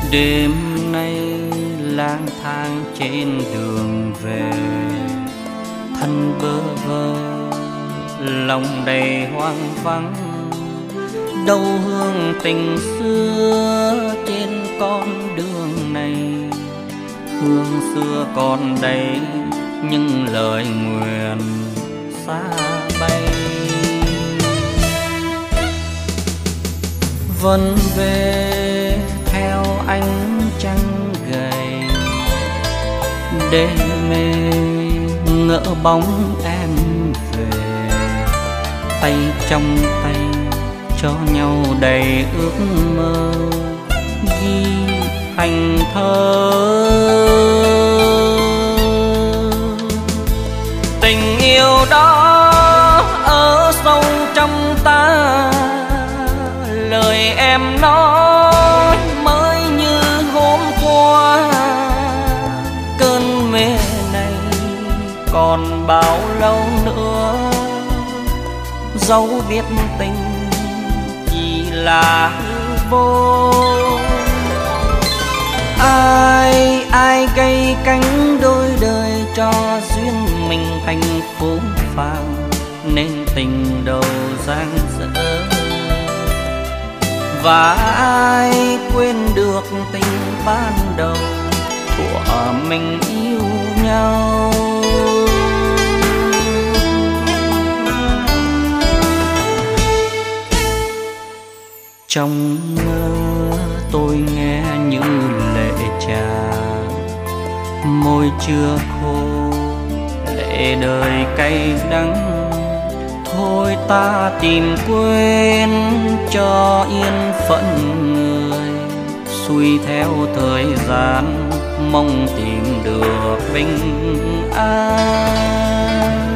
Đêm nay lang thang trên đường về, thân bơ vơ lòng đầy hoang vắng. Đâu hương tình xưa trên con đường này, hương xưa còn đây nhưng lời nguyện xa bay. Vẫn về theo ánh trăng gầy, đê mê ngỡ bóng em về. Tay trong tay cho nhau đầy ước mơ, ghi thành thơ. Tình yêu đó ở sâu trong ta, lời em nói mới như hôm qua. Cơn mê này còn bao lâu nữa, dấu biết tình chỉ là hư vô. Ai gây cánh đôi đời cho duyên mình thành phố phàng, nên tình đầu giang dở. Và ai quên được tình ban đầu của mình yêu nhau. Trong mơ tôi nghe như lệ tràn, môi chưa khô lệ đời cay đắng. Thôi ta tìm quên cho yên phận người, xuôi theo thời gian mong tìm được bình an.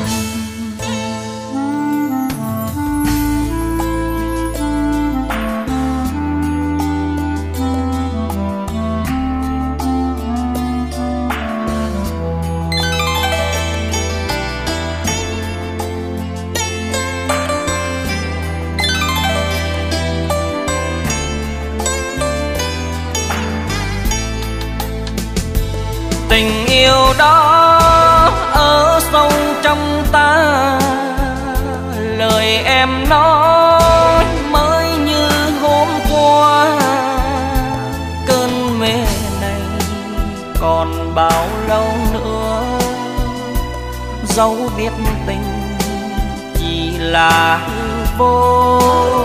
Tình yêu đó ở sâu trong ta, lời em nói mới như hôm qua. Cơn mê này còn bao lâu nữa, dấu biết tình chỉ là hư vô.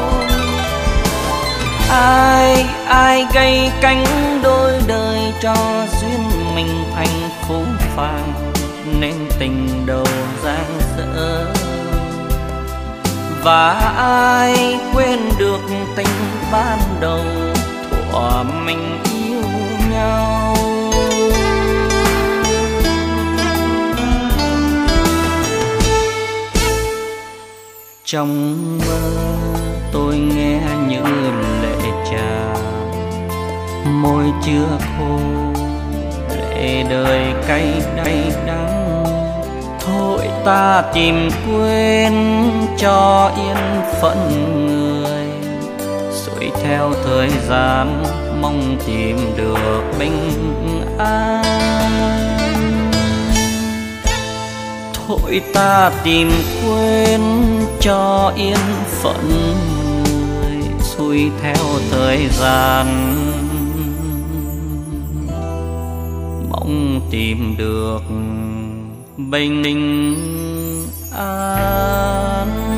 Ai gây cánh đôi đời cho duyên mình thành phố phàng, nên tình đầu giang dở. Và ai quên được tình ban đầu thuở mình yêu nhau. Trong mơ tôi nghe như lệ tràn, môi chưa khô lệ đời cay đắng. Thôi ta tìm quên cho yên phận người, xuôi theo thời gian mong tìm được bình an. Thôi ta tìm quên cho yên phận người, xuôi theo thời gian mong tìm được bình an.